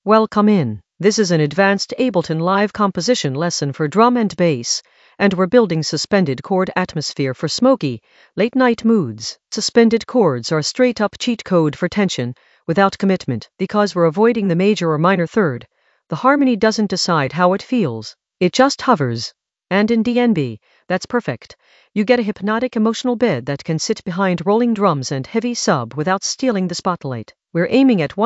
Welcome in. This is an advanced Ableton Live composition lesson for drum and bass, and we're building suspended chord atmosphere for smoky, late-night moods. Suspended chords are straight-up cheat code for tension, without commitment, because we're avoiding the major or minor third. The harmony doesn't decide how it feels, it just hovers. And in DnB, that's perfect. You get a hypnotic emotional bed that can sit behind rolling drums and heavy sub without stealing the spotlight. We're aiming at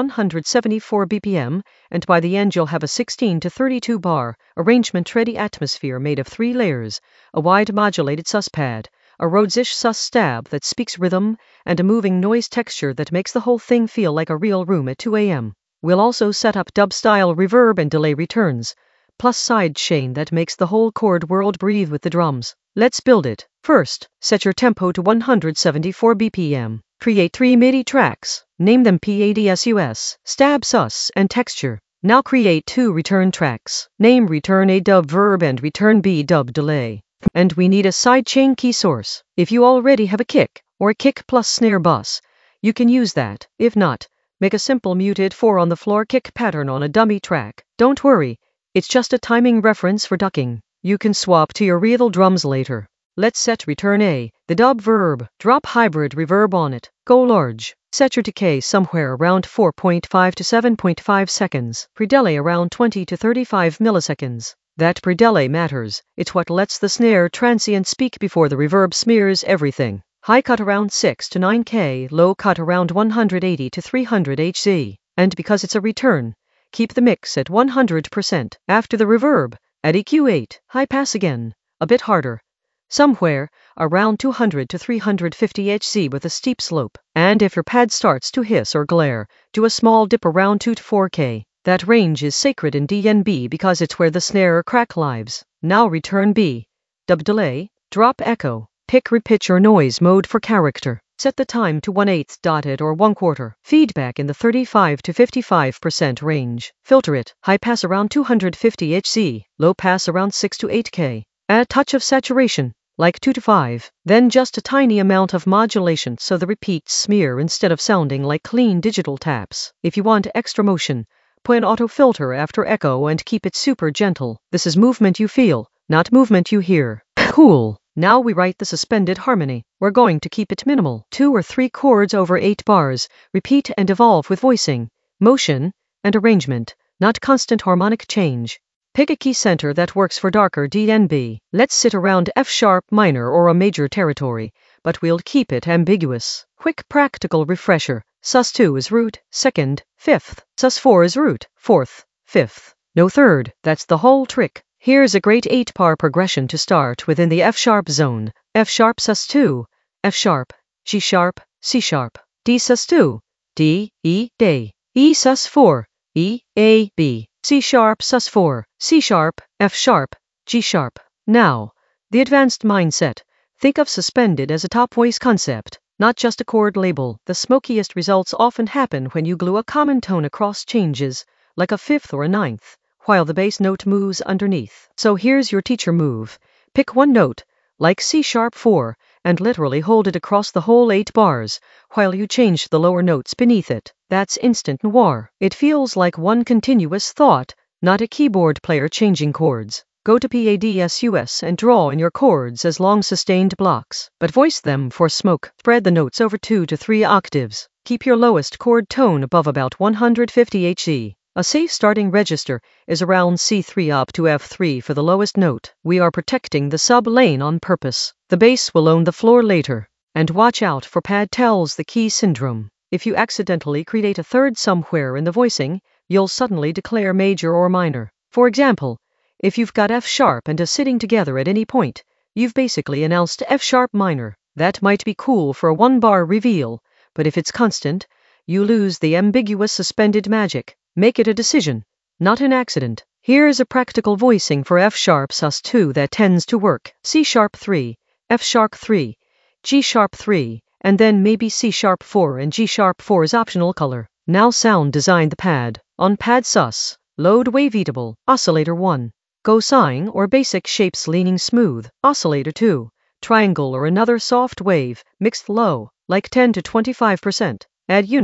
174 BPM, and by the end you'll have a 16 to 32 bar, arrangement-ready atmosphere made of 3 layers, a wide modulated sus pad, a Rhodes-ish sus stab that speaks rhythm, and a moving noise texture that makes the whole thing feel like a real room at 2 a.m. We'll also set up dub-style reverb and delay returns, plus side chain that makes the whole chord world breathe with the drums. Let's build it. First, set your tempo to 174 BPM. Create 3 MIDI tracks. Name them PADSUS, Stab Sus, and Texture. Now create 2 return tracks. Name Return A Dub Verb and Return B Dub Delay. And we need a sidechain key source. If you already have a kick, or a kick plus snare bus, you can use that. If not, make a simple muted 4-on-the-floor kick pattern on a dummy track. Don't worry, it's just a timing reference for ducking. You can swap to your real drums later. Let's set Return A, the dub verb. Drop hybrid reverb on it. Go large. Set your decay somewhere around 4.5 to 7.5 seconds. Pre-delay around 20 to 35 milliseconds. That pre-delay matters. It's what lets the snare transient speak before the reverb smears everything. High cut around 6 to 9K, low cut around 180 to 300 Hz. And because it's a return, keep the mix at 100%. After the reverb, add EQ8, high pass again, a bit harder. Somewhere around 200 to 350 Hz with a steep slope. And if your pad starts to hiss or glare, do a small dip around 2 to 4K. That range is sacred in DnB because it's where the snare crack lives. Now return B. Dub delay, drop echo, pick repitch or noise mode for character. Set the time to 1/8 dotted or 1/4. Feedback in the 35 to 55% range. Filter it. High pass around 250 Hz, low pass around 6 to 8K. Add a touch of saturation, like 2 to 5. Then just a tiny amount of modulation so the repeats smear instead of sounding like clean digital taps. If you want extra motion, put an auto filter after echo and keep it super gentle. This is movement you feel, not movement you hear. Cool. Now we write the suspended harmony. We're going to keep it minimal. 2 or 3 chords over 8 bars. Repeat and evolve with voicing, motion, and arrangement, not constant harmonic change. Pick a key center that works for darker DnB. Let's sit around F sharp minor or a major territory, but we'll keep it ambiguous. Quick practical refresher. Sus2 is root, 2nd, 5th. Sus4 is root, 4th, 5th. No third, that's the whole trick. Here's a great 8-bar progression to start within the F sharp zone. F sharp sus2, F sharp, G sharp, C sharp, D sus2, D, E, D, E sus4, E, A, B. C sharp sus4, C sharp, F sharp, G sharp. Now, the advanced mindset. Think of suspended as a top voice concept, not just a chord label. The smokiest results often happen when you glue a common tone across changes, like a 5th or a 9th, while the bass note moves underneath. So here's your teacher move. Pick one note, like C sharp 4, and literally hold it across the whole 8 bars, while you change the lower notes beneath it. That's instant noir. It feels like one continuous thought, not a keyboard player changing chords. Go to PADSUS and draw in your chords as long sustained blocks, but voice them for smoke. Spread the notes over 2 to 3 octaves. Keep your lowest chord tone above about 150 Hz. A safe starting register is around C3 up to F3 for the lowest note. We are protecting the sub lane on purpose. The bass will own the floor later. And watch out for pad tells the key syndrome. If you accidentally create a third somewhere in the voicing, you'll suddenly declare major or minor. For example, if you've got F sharp and A sitting together at any point, you've basically announced F sharp minor. That might be cool for a 1-bar reveal, but if it's constant, you lose the ambiguous suspended magic. Make it a decision, not an accident. Here's a practical voicing for F sharp sus2 that tends to work. C sharp 3, F sharp 3, G sharp 3, and then maybe C sharp 4 and G sharp 4's optional color. Now sound design the pad. On pad sus, load waveatable, oscillator 1. Go sine or basic shapes leaning smooth, oscillator 2. Triangle or another soft wave, mixed low, like 10 to 25%. Add unison,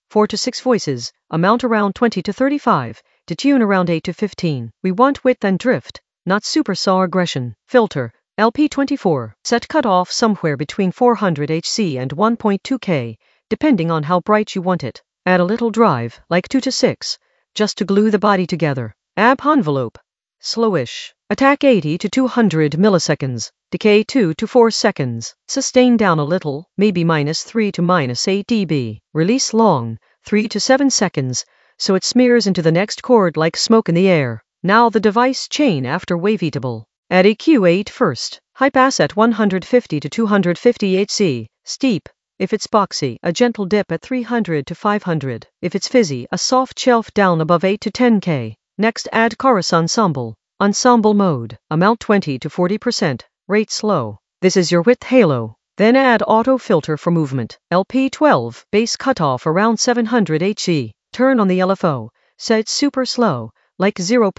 4 to 6 voices, amount around 20 to 35, detune around 8 to 15. We want width and drift, not super saw aggression. Filter, LP24, set cutoff somewhere between 400 Hz and 1.2K, depending on how bright you want it. Add a little drive, like 2 to 6, just to glue the body together. Amp envelope, slowish. Attack 80 to 200 milliseconds, decay 2 to 4 seconds, sustain down a little, maybe -3 to -8 dB, release long, 3 to 7 seconds, so it smears into the next chord like smoke in the air. Now the device chain after waveatable. Add EQ8 first, high pass at 150 to 250 Hz, steep. If it's boxy, a gentle dip at 300 to 500. If it's fizzy, a soft shelf down above 8 to 10K. Next add chorus ensemble. Ensemble mode, amount 20 to 40%, rate slow. This is your width halo. Then add auto filter for movement. LP12, bass cutoff around 700 Hz. Turn on the LFO, set super slow, like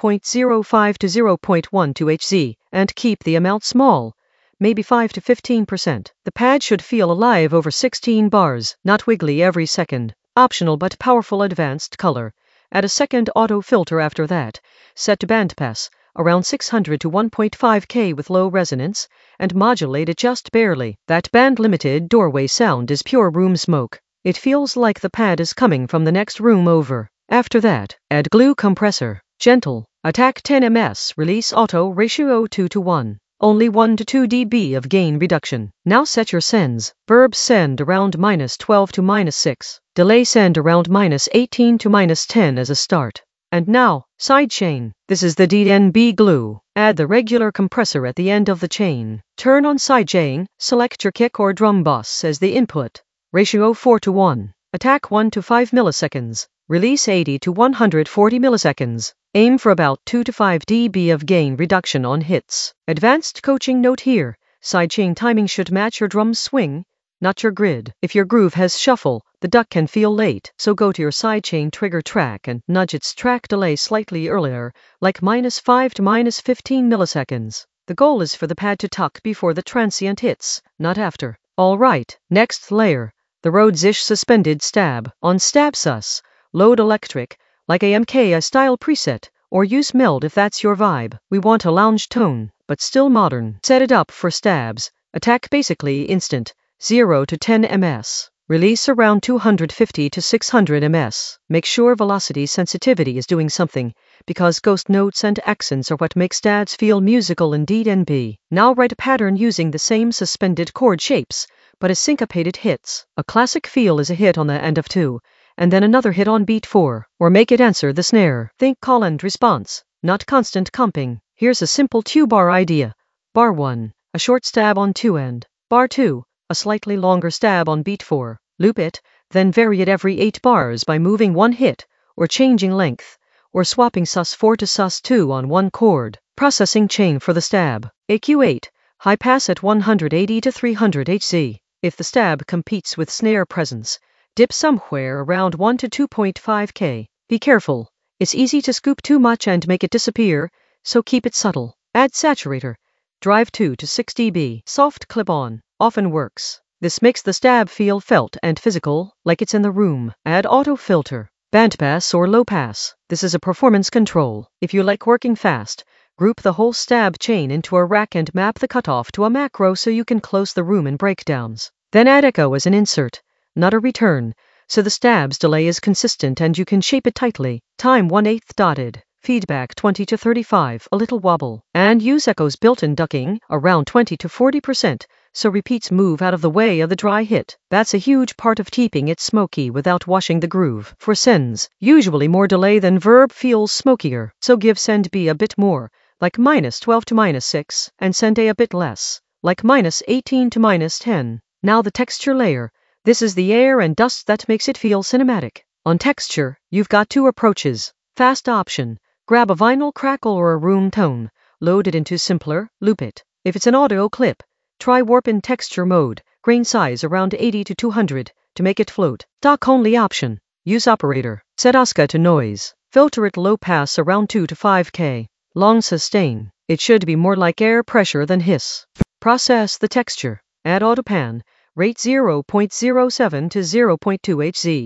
0.05 to 0.12 Hz, and keep the amount small, maybe 5 to 15%. The pad should feel alive over 16 bars, not wiggly every second. Optional but powerful advanced color. Add a second auto filter after that, set to bandpass, around 600 to 1.5K with low resonance, and modulate it just barely. That band-limited doorway sound is pure room smoke. It feels like the pad is coming from the next room over. After that, add glue compressor, gentle, attack 10 ms, release auto ratio 2 to 1. Only 1 to 2 dB of gain reduction. Now set your sends. Verb send around -12 to -6. Delay send around -18 to -10 as a start. And now, sidechain. This is the DNB glue. Add the regular compressor at the end of the chain. Turn on sidechain, select your kick or drum boss as the input. Ratio 4 to 1. Attack 1 to 5 milliseconds. Release 80 to 140 milliseconds. Aim for about 2 to 5 dB of gain reduction on hits. Advanced coaching note here. Sidechain timing should match your drum's swing, not your grid. If your groove has shuffle, the duck can feel late, so go to your sidechain trigger track and nudge its track delay slightly earlier, like -5 to -15 milliseconds. The goal is for the pad to tuck before the transient hits, not after. Alright, next layer. The Rhodes-ish suspended stab. On Stab Sus, load electric, like AMK style preset, or use meld if that's your vibe. We want a lounge tone, but still modern. Set it up for stabs. Attack basically instant. 0 to 10 ms. Release around 250 to 600 ms. Make sure velocity sensitivity is doing something, because ghost notes and accents are what make stabs feel musical in DNB. Now write a pattern using the same suspended chord shapes, but as syncopated hits. A classic feel is a hit on the end of 2, and then another hit on beat 4, or make it answer the snare. Think call and response, not constant comping. Here's a simple 2-bar idea. Bar 1, a short stab on 2 end. Bar 2, a slightly longer stab on beat 4. Loop it, then vary it every 8 bars by moving one hit, or changing length, or swapping sus4 to sus2 on one chord. Processing chain for the stab. EQ8, high pass at 180 to 300 Hz. If the stab competes with snare presence, dip somewhere around 1 to 2.5K. Be careful, it's easy to scoop too much and make it disappear, so keep it subtle. Add saturator. Drive 2 to 6 dB. Soft clip-on. Often works. This makes the stab feel felt and physical, like it's in the room. Add auto filter, bandpass or low pass. This is a performance control. If you like working fast, group the whole stab chain into a rack and map the cutoff to a macro so you can close the room in breakdowns. Then add echo as an insert, not a return, so the stab's delay is consistent and you can shape it tightly. Time 1/8 dotted. Feedback 20 to 35, a little wobble. And use echo's built-in ducking, around 20 to 40%, so repeats move out of the way of the dry hit. That's a huge part of keeping it smoky without washing the groove. For sends, usually more delay than verb feels smokier, so give send B a bit more, like -12 to -6, and send A a bit less, like -18 to -10. Now the texture layer. This is the air and dust that makes it feel cinematic. On texture, you've got 2 approaches. Fast option. Grab a vinyl crackle or a room tone, load it into simpler, loop it. If it's an audio clip, try warp in texture mode, grain size around 80 to 200, to make it float. Dock only option. Use operator. Set OSCA to noise. Filter it low pass around 2 to 5K. Long sustain. It should be more like air pressure than hiss. Process the texture. Add autopan. Rate 0.07 to 0.2 Hz.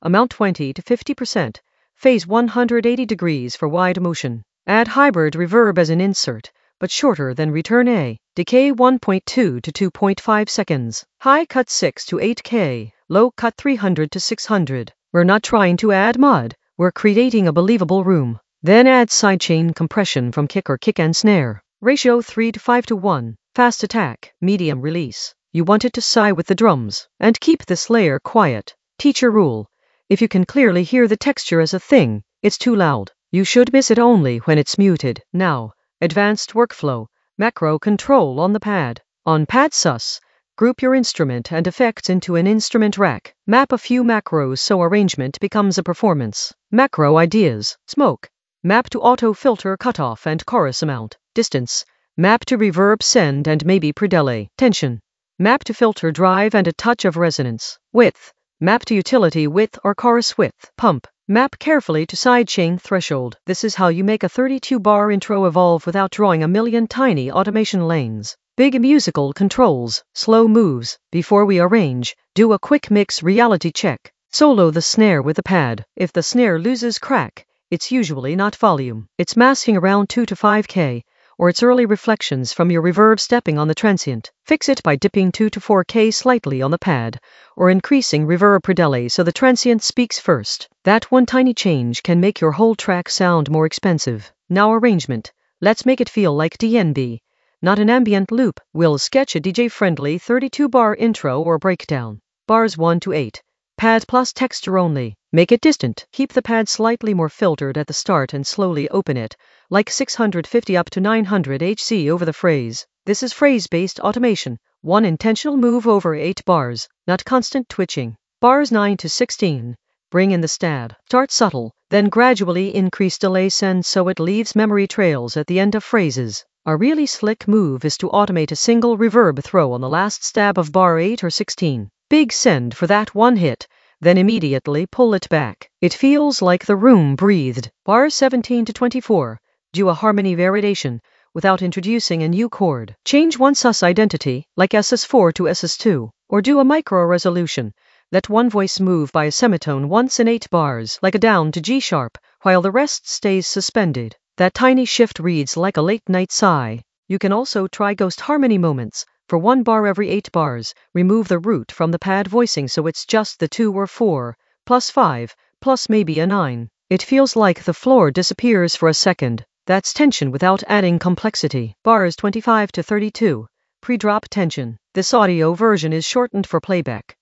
Amount 20 to 50%. Phase 180 degrees for wide motion. Add hybrid reverb as an insert, but shorter than return A. Decay 1.2 to 2.5 seconds. High cut 6 to 8K. Low cut 300 to 600. We're not trying to add mud. We're creating a believable room. Then add sidechain compression from kick or kick and snare. Ratio 3 to 5 to 1. Fast attack, medium release. You want it to sigh with the drums. And keep this layer quiet. Teacher rule. If you can clearly hear the texture as a thing, it's too loud. You should miss it only when it's muted. Now, advanced workflow. Macro control on the pad. On Pad Sus, group your instrument and effects into an instrument rack. Map a few macros so arrangement becomes a performance. Macro ideas. Smoke. Map to auto filter cutoff and chorus amount. Distance. Map to reverb send and maybe pre-delay. Tension. Map to filter drive and a touch of resonance. Width. Map to utility width or chorus width. Pump. Map carefully to sidechain threshold. This is how you make a 32-bar intro evolve without drawing a million tiny automation lanes. Big musical controls, slow moves. Before we arrange, do a quick mix reality check. Solo the snare with the pad. If the snare loses crack, it's usually not volume. It's masking around 2 to 5K, or it's early reflections from your reverb stepping on the transient. Fix it by dipping 2 to 4K slightly on the pad, or increasing reverb per delay so the transient speaks first. That one tiny change can make your whole track sound more expensive. Now arrangement. Let's make it feel like DNB, not an ambient loop. We'll sketch a DJ-friendly 32-bar intro or breakdown. Bars 1 to 8. Pad plus texture only. Make it distant. Keep the pad slightly more filtered at the start and slowly open it, like 650 up to 900 Hz over the phrase. This is phrase-based automation. One intentional move over 8 bars, not constant twitching. Bars 9 to 16. Bring in the stab. Start subtle, then gradually increase delay send so it leaves memory trails at the end of phrases. A really slick move is to automate a single reverb throw on the last stab of bar 8 or 16. Big send for that one hit, then immediately pull it back. It feels like the room breathed. Bars 17 to 24. Do a harmony variation without introducing a new chord. Change one sus identity, like SS4 to SS2, or do a micro resolution. Let one voice move by a semitone once in 8 bars, like a down to G sharp, while the rest stays suspended. That tiny shift reads like a late night sigh. You can also try ghost harmony moments. For 1 bar every 8 bars, remove the root from the pad voicing so it's just the 2 or 4, plus 5, plus maybe a 9. It feels like the floor disappears for a second. That's tension without adding complexity. Bars 25 to 32. Pre-drop tension. This audio version is shortened for playback.